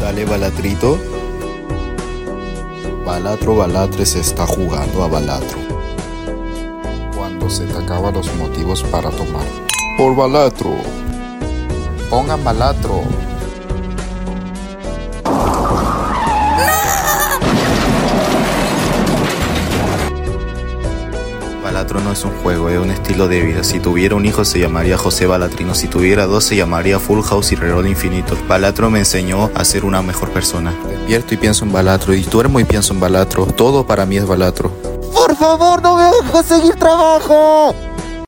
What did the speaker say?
Dale, Balatrito. Balatro, Balatre se está jugando a Balatro. Cuando se te acaban los motivos para tomar. Por Balatro. Pongan Balatro. Balatro no es un juego, es un estilo de vida. Si tuviera un hijo se llamaría José Balatrino. Si tuviera dos se llamaría Full House y Reroll Infinito. Balatro me enseñó a ser una mejor persona. Despierto y pienso en Balatro, y duermo y pienso en Balatro. Todo para mí es Balatro. ¡Por favor, no me dejes seguir trabajo!